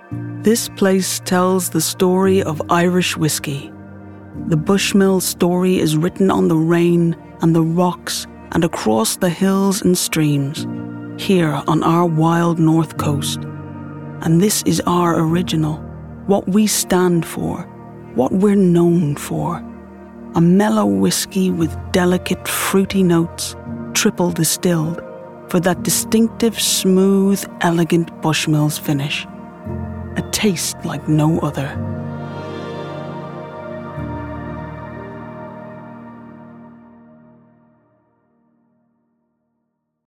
This place tells the story of Irish whiskey. The Bushmill story is written on the rain and the rocks and across the hills and streams, here on our wild north coast. And this is our original, what we stand for, what we're known for. A mellow whiskey with delicate fruity notes, triple distilled, for that distinctive, smooth, elegant Bushmills finish. A taste like no other.